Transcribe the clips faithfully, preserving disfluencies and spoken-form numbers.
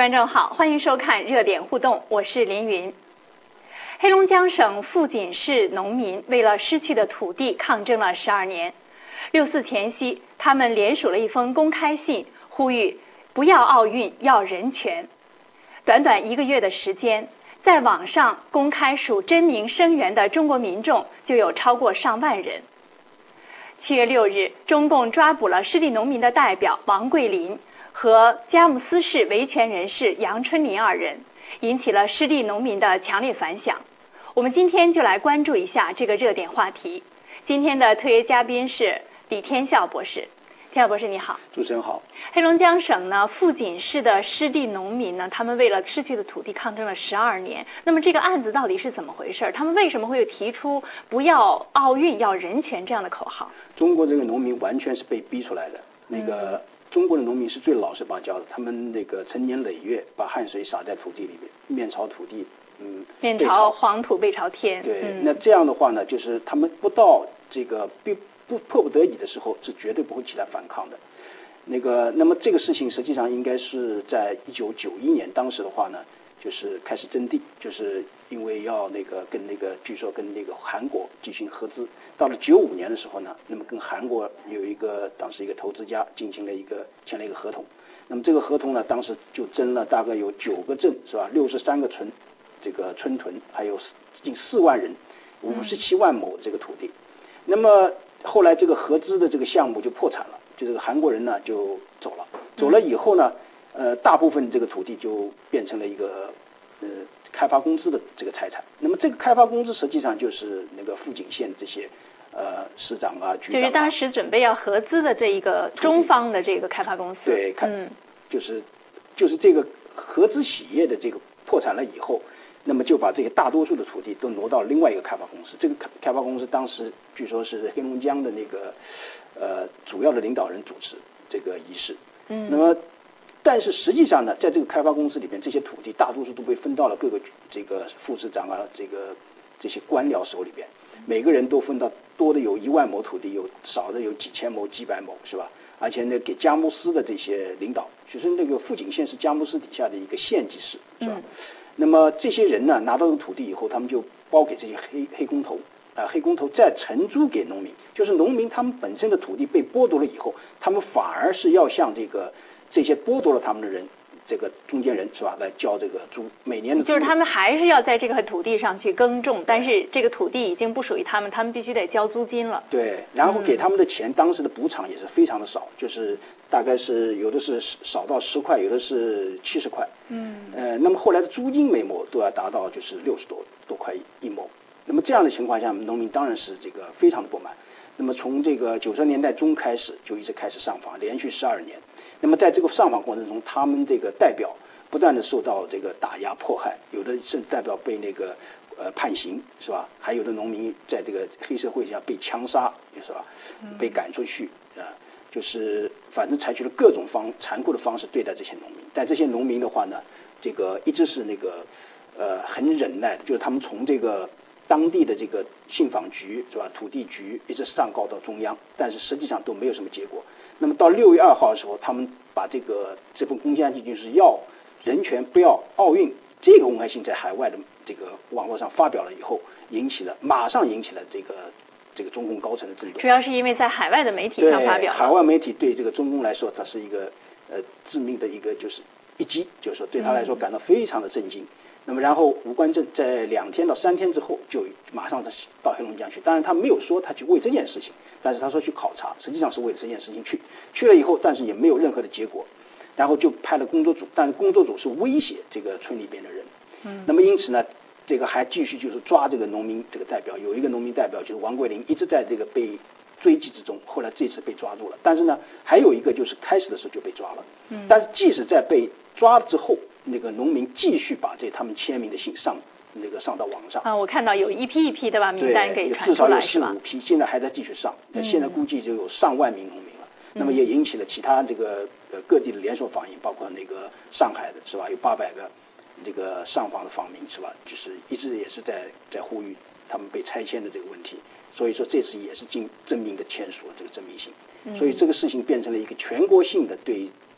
观众好，欢迎收看热点互动，我是林云。黑龙江省富锦市农民为了失去的土地抗争了十二年。六四前夕，他们联署了一封公开信，呼吁不要奥运，要人权。短短一个月的时间，在网上公开署真名声援的中国民众就有超过上万人。七月六日，中共抓捕了湿地农民的代表王桂林和佳木斯市维权人士杨春林二人，引起了湿地农民的强烈反响。我们今天就来关注一下这个热点话题。今天的特约嘉宾是李天笑博士。天笑博士你好。 主持人好。 黑龙江省呢富锦市的湿地农民呢，他们为了失去的土地抗争了十二年。那么这个案子到底是怎么回事？他们为什么会提出不要奥运要人权这样的口号？ 中国这个农民完全是被逼出来的。那个、嗯、中国的农民是最老实巴交的，他们那个成年累月把汗水洒在土地里面，面朝土地，嗯， 面朝黄土背朝天。 对、 嗯， 那这样的话呢，就是他们不到这个逼不迫不得已的时候，是绝对不会起来反抗的。那个，那么这个事情实际上应该是在一九九一年，当时的话呢，就是开始征地，就是因为要那个跟那个据说跟那个韩国进行合资。到了九五年的时候呢，那么跟韩国有一个当时一个投资家进行了一个签了一个合同。那么这个合同呢，当时就征了大概有九个镇是吧，六十三个村，这个村屯，还有近四万人，五十七万亩这个土地。嗯、那么后来这个合资的这个项目就破产了，就这个韩国人呢就走了，走了以后呢，呃，大部分这个土地就变成了一个呃开发公司的这个财产。那么这个开发公司实际上就是那个富锦县这些呃市长啊、局长啊， 就是当时准备要合资的这一个中方的这个开发公司。 对，看，嗯，就是就是这个合资企业的这个破产了以后。那么就把这些大多数的土地都挪到另外一个开发公司。这个开开发公司当时据说是黑龙江的那个呃主要的领导人主持这个仪式。嗯。那么，但是实际上呢，在这个开发公司里面，这些土地大多数都被分到了各个这个副市长啊，这个这些官僚手里边，每个人都分到多的有一万亩土地，有少的有几千亩、几百亩，是吧？而且呢，给佳木斯的这些领导，其实那个富锦县是佳木斯底下的一个县级市，是吧？嗯。那么这些人呢，拿到这个土地以后，他们就包给这些黑黑工头，啊、呃，黑工头再承租给农民。就是农民他们本身的土地被剥夺了以后，他们反而是要向这个这些剥夺了他们的人，这个中间人是吧，来交这个租，每年的租。 就是他们还是要在这个土地上去耕种，但是这个土地已经不属于他们，他们必须得交租金了。 对，然后给他们的钱，嗯、当时的补偿也是非常的少，就是大概是有的是少到十块，有的是七十块。嗯。呃，那么后来的租金每亩都要达到就是六十多多块一亩。那么这样的情况下，农民当然是这个非常的不满。那么从这个九十年代中开始就一直开始上访，连续十二年。那么在这个上访过程中，他们这个代表不断的受到这个打压迫害，有的甚至代表被那个呃判刑，是吧？还有的农民在这个黑社会下被枪杀，是吧？被赶出去啊、呃，就是反正采取了各种方残酷的方式对待这些农民。但这些农民的话呢，这个一直是那个呃很忍耐的，就是他们从这个当地的这个信访局是吧，土地局一直上告到中央，但是实际上都没有什么结果。那么到六月二号的时候，他们把这个这份公开信就是要人权不要奥运这个公开信在海外的这个网络上发表了以后，引起了马上引起了这个这个中共高层的震动。 主要是因为在海外的媒体上发表了， 海外媒体对这个中共来说，它是一个呃致命的一个就是一击，就是说对他来说感到非常的震惊。嗯、那么然后吴官正在两天到三天之后就马上到黑龙江去，当然他没有说他去为这件事情，但是他说去考察，实际上是为这件事情去。去了以后，但是也没有任何的结果，然后就派了工作组，但是工作组是威胁这个村里边的人。嗯。那么因此呢，这个还继续就是抓这个农民这个代表，有一个农民代表就是王桂林，一直在这个被追击之中，后来这次被抓住了。但是呢，还有一个就是开始的时候就被抓了。嗯。但是即使在被抓了之后，那个农民继续把这他们签名的信上那个上到网上。 啊，我看到有一批一批的把名单给传出来，是吧？ 至少有四五批，现在还在继续上。那现在估计就有上万名农民。那么也引起了其他这个呃各地的连锁反应，包括那个上海的是吧，有八百个这个上访的访民是吧，就是一直也是在在呼吁他们被拆迁的这个问题。所以说这次也是经证明的签署了这个证明信，所以这个事情变成了一个全国性的对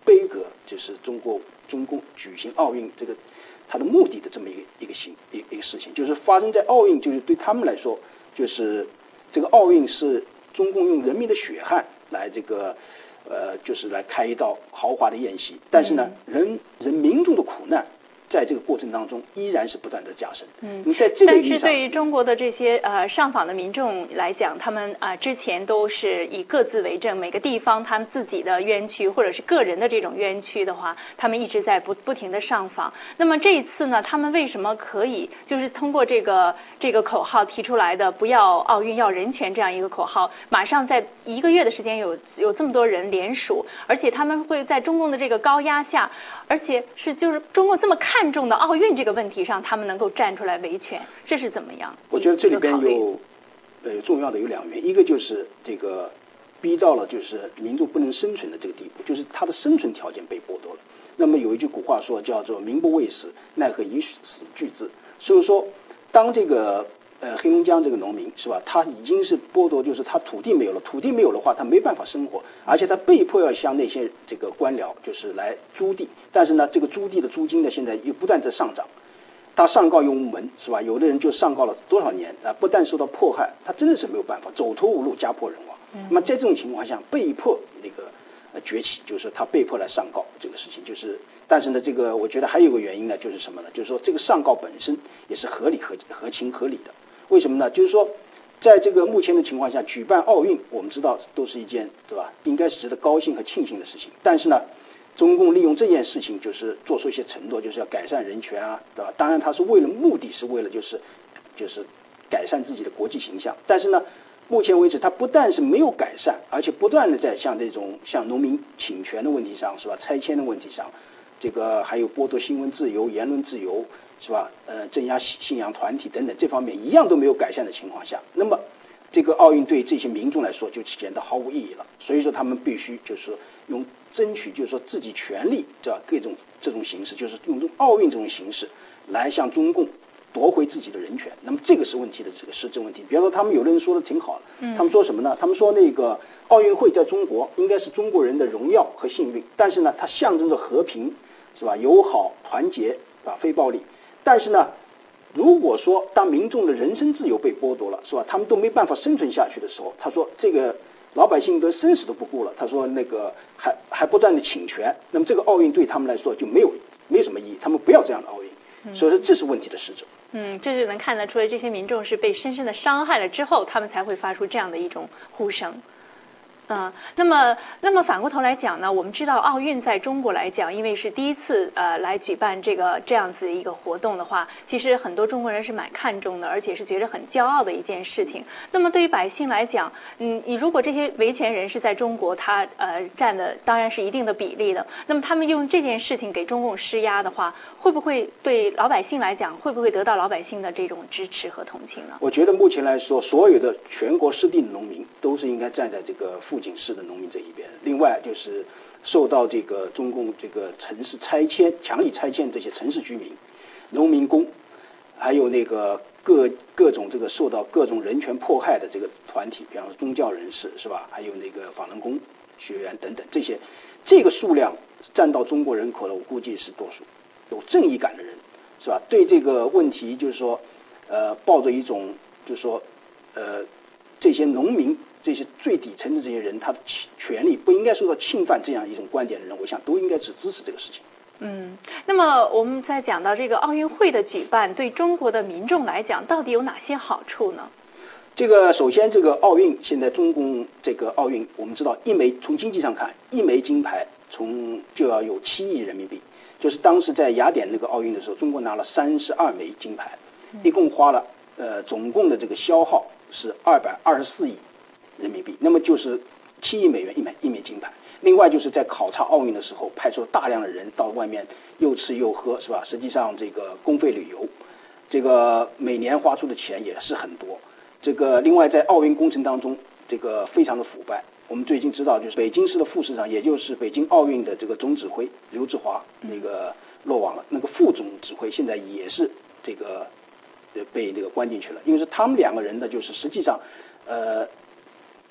杯葛就是中国中共举行奥运这个它的目的的这么一个一个行一一个事情，就是发生在奥运，就是对他们来说，就是这个奥运是中共用人民的血汗来这个呃，就是来开一道豪华的宴席，但是呢，人人民众的苦难在这个过程当中依然是不断的加深。 嗯， 在这个意义上， 但是对于中国的这些呃上访的民众来讲，他们啊、呃、之前都是以各自为政，每个地方他们自己的冤屈或者是个人的这种冤屈的话，他们一直在不不停的上访。那么这一次呢，他们为什么可以就是通过这个这个口号提出来的不要奥运要人权这样一个口号，马上在一个月的时间有有这么多人联署，而且他们会在中共的这个高压下，而且是就是中共这么看重的奥运这个问题上，他们能够站出来维权，这是怎么样？ 我觉得这里边有呃重要的有两个原因，一个就是这个逼到了就是民众不能生存的这个地步，就是他的生存条件被剥夺了。那么有一句古话说叫做民不畏死，奈何以死惧之。所以说当这个呃黑龙江这个农民是吧，他已经是剥夺，就是他土地没有了，土地没有的话他没办法生活，而且他被迫要向那些这个官僚就是来租地，但是呢这个租地的租金呢现在又不断在上涨，他上告又无门是吧，有的人就上告了多少年啊，不但受到迫害，他真的是没有办法，走投无路，家破人亡。那么在这种情况下被迫那个呃崛起，就是他被迫来上告这个事情，就是但是呢这个我觉得还有一个原因呢，就是什么呢，就是说这个上告本身也是合理合合情合理的。为什么呢？就是说在这个目前的情况下举办奥运，我们知道都是一件对吧，应该是值得高兴和庆幸的事情，但是呢中共利用这件事情就是做出一些承诺，就是要改善人权啊，对吧？当然他是为了目的是为了就是就是改善自己的国际形象，但是呢目前为止他不但是没有改善，而且不断的在像这种像农民侵权的问题上是吧，拆迁的问题上，这个还有剥夺新闻自由、言论自由是吧，呃镇压信仰团体等等这方面一样都没有改善的情况下，那么这个奥运对这些民众来说就显得毫无意义了。所以说他们必须就是说用争取就是说自己权利这各种这种形式，就是用奥运这种形式来向中共夺回自己的人权。那么这个是问题的这个实质问题。比方说他们有的人说的挺好的，他们说什么呢？他们说那个奥运会在中国应该是中国人的荣耀和幸运，但是呢它象征着和平是吧，友好团结啊，非暴力。但是呢如果说当民众的人身自由被剥夺了是吧，他们都没办法生存下去的时候，他说这个老百姓都生死都不顾了，他说那个还还不断的侵权，那么这个奥运对他们来说就没有没有什么意义，他们不要这样的奥运。所以说这是问题的实质。 嗯，这就能看得出来，这些民众是被深深的伤害了之后，他们才会发出这样的一种呼声。嗯，那么，那么反过头来讲呢，我们知道奥运在中国来讲，因为是第一次呃来举办这个这样子一个活动的话，其实很多中国人是蛮看重的，而且是觉得很骄傲的一件事情。那么对于百姓来讲，嗯，你如果这些维权人士在中国，他呃占的当然是一定的比例的，那么他们用这件事情给中共施压的话，会不会对老百姓来讲，会不会得到老百姓的这种支持和同情呢？ 我觉得目前来说，所有的全国失地的农民都是应该站在这个富锦市的农民这一边。另外就是受到这个中共这个城市拆迁、强力拆迁这些城市居民、农民工，还有那个各各种这个受到各种人权迫害的这个团体，比方说宗教人士是吧，还有那个法轮功学员等等，这些这个数量占到中国人口的，我估计是多数。有正义感的人是吧，对这个问题就是说呃抱着一种就是说呃这些农民这些最底层的这些人他的权利不应该受到侵犯这样一种观点的人，我想都应该是支持这个事情。 嗯，那么我们在讲到这个奥运会的举办对中国的民众来讲到底有哪些好处呢？ 这个首先这个奥运现在中共这个奥运我们知道一枚从经济上看一枚金牌从就要有七亿人民币，就是当时在雅典那个奥运的时候，中国拿了三十二枚金牌，一共花了呃总共的这个消耗是二百二十四亿人民币，那么就是七亿美元一枚一枚金牌。另外就是在考察奥运的时候，派出了大量的人到外面又吃又喝是吧？实际上这个公费旅游，这个每年花出的钱也是很多。这个另外在奥运工程当中，这个非常的腐败。我们最近知道，就是北京市的副市长，也就是北京奥运的这个总指挥刘志华，那个落网了。那个副总指挥现在也是这个被这个关进去了，因为是他们两个人呢，就是实际上，呃，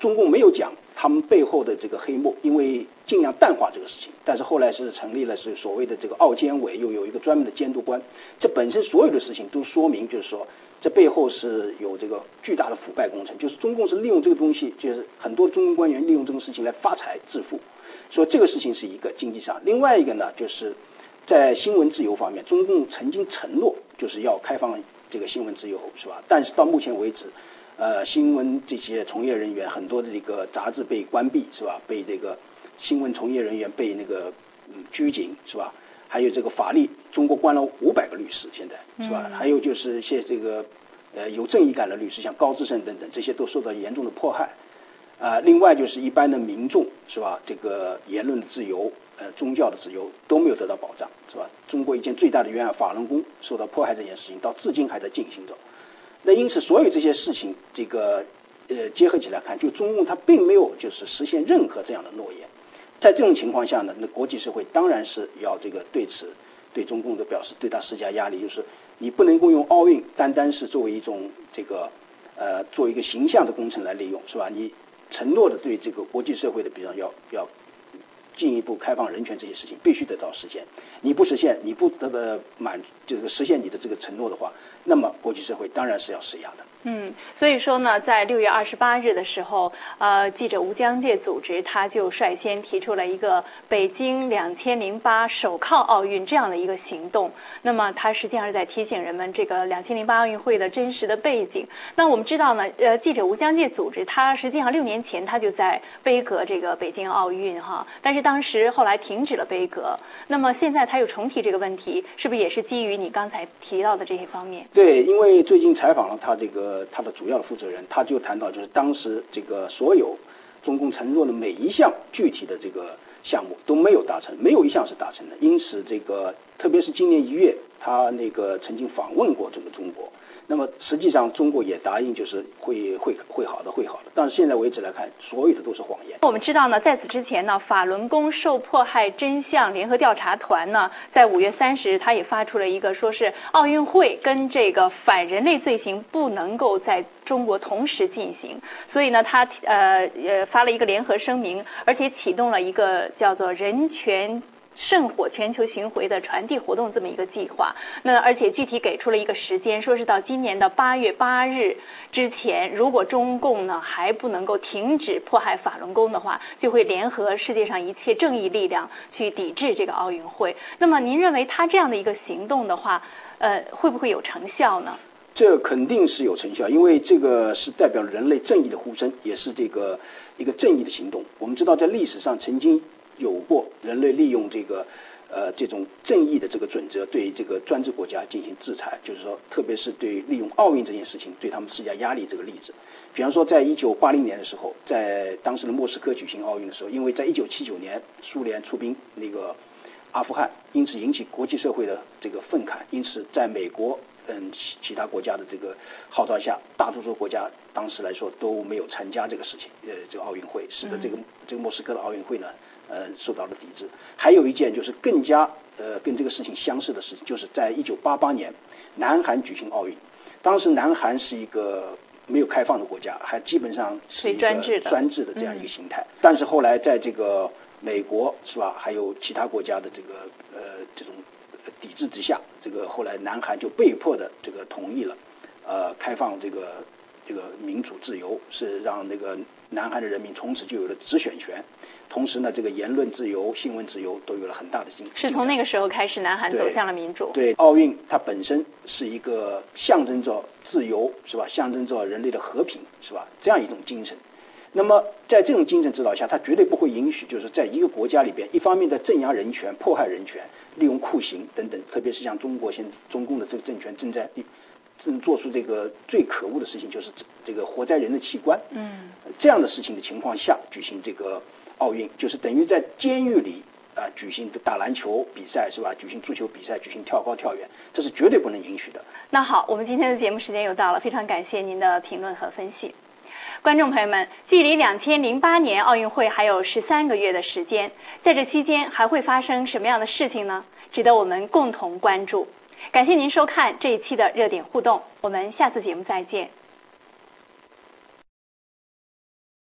中共没有讲他们背后的这个黑幕，因为尽量淡化这个事情。但是后来是成立了是所谓的这个奥监委，又有一个专门的监督官。这本身所有的事情都说明，就是说这背后是有这个巨大的腐败工程，就是中共是利用这个东西，就是很多中共官员利用这个事情来发财致富。所以这个事情是一个经济上，另外一个呢，就是在新闻自由方面，中共曾经承诺就是要开放这个新闻自由，是吧？但是到目前为止，呃，新闻这些从业人员很多的这个杂志被关闭，是吧？被这个新闻从业人员被那个嗯拘谨，是吧？还有这个法律，中国关了五百个律师，现在是吧？还有就是一些这个呃有正义感的律师，像高志胜等等，这些都受到严重的迫害。啊、呃，另外就是一般的民众，是吧？这个言论的自由，呃，宗教的自由都没有得到保障，是吧？中国一件最大的冤案，法轮功受到迫害这件事情，到至今还在进行着。那因此，所有这些事情，这个呃结合起来看，就中共它并没有就是实现任何这样的诺言。在这种情况下呢，那国际社会当然是要这个对此对中共的表示对他施加压力，就是你不能够用奥运单单是作为一种这个呃做一个形象的工程来利用，是吧？你承诺的对这个国际社会的，比方要要进一步开放人权这些事情，必须得到实现。你不实现，你不得到满这个实现你的这个承诺的话，那么国际社会当然是要施压的。 嗯，所以说呢，在六月二十八日的时候，呃，记者无疆界组织他就率先提出了一个北京两千零八手铐奥运这样的一个行动。那么，它实际上是在提醒人们这个两千零八奥运会的真实的背景。那我们知道呢，呃，记者无疆界组织它实际上六年前它就在杯葛这个北京奥运哈，但是当时后来停止了杯葛。那么现在它又重提这个问题，是不是也是基于你刚才提到的这些方面？ 对，因为最近采访了他这个。他的主要的负责人，他就谈到，就是当时这个所有中共承诺的每一项具体的这个项目都没有达成，没有一项是达成的。因此，这个特别是今年一月，他那个曾经访问过这个中国，那么实际上中国也答应就是会会会好的，会好的。但是现在为止来看，所有的都是谎言。 我们知道呢，在此之前呢，法轮功受迫害真相联合调查团呢，在五月三十日，他也发出了一个说是奥运会跟这个反人类罪行不能够在中国同时进行，所以呢，他呃呃发了一个联合声明，而且启动了一个叫做人权圣火全球巡回的传递活动这么一个计划。那而且具体给出了一个时间，说是到今年的八月八日之前，如果中共呢还不能够停止迫害法轮功的话，就会联合世界上一切正义力量去抵制这个奥运会。那么您认为他这样的一个行动的话，呃，会不会有成效呢？ 这肯定是有成效，因为这个是代表人类正义的呼声，也是这个一个正义的行动。我们知道，在历史上曾经有过人类利用这个呃这种正义的这个准则对这个专制国家进行制裁，就是说特别是对利用奥运这件事情对他们施加压力这个例子。比方说在一九八零年的时候，在当时的莫斯科举行奥运的时候，因为在一九七九年苏联出兵那个阿富汗，因此引起国际社会的这个愤慨，因此在美国嗯其其他国家的这个号召下，大多数国家当时来说都没有参加这个事情，呃这个奥运会，使得这个这个莫斯科的奥运会呢呃，受到了抵制。还有一件就是更加呃跟这个事情相似的事情，就是在一九八八年，南韩举行奥运。当时南韩是一个没有开放的国家，还基本上是一个专制的专制的这样一个形态。嗯、但是后来在这个美国是吧，还有其他国家的这个呃这种抵制之下，这个后来南韩就被迫的这个同意了，呃，开放这个这个民主自由，是让那个南韩的人民从此就有了直选权。同时呢，这个言论自由、新闻自由都有了很大的进步。 是从那个时候开始，南韩走向了民主。 对，奥运它本身是一个象征着自由，是吧？象征着人类的和平，是吧？这样一种精神。那么在这种精神指导下，它绝对不会允许，就是在一个国家里边，一方面在镇压人权、迫害人权、利用酷刑等等，特别是像中国现中共的这个政权正在正做出这个最可恶的事情，就是这个活摘人的器官。嗯，这样的事情的情况下举行这个奥运，就是等于在监狱里啊、呃、举行打篮球比赛，是吧？举行足球比赛，举行跳高跳远，这是绝对不能允许的。 那好，我们今天的节目时间又到了，非常感谢您的评论和分析。观众朋友们，距离两千零八年奥运会还有十三个月的时间，在这期间还会发生什么样的事情呢？值得我们共同关注。感谢您收看这一期的热点互动，我们下次节目再见。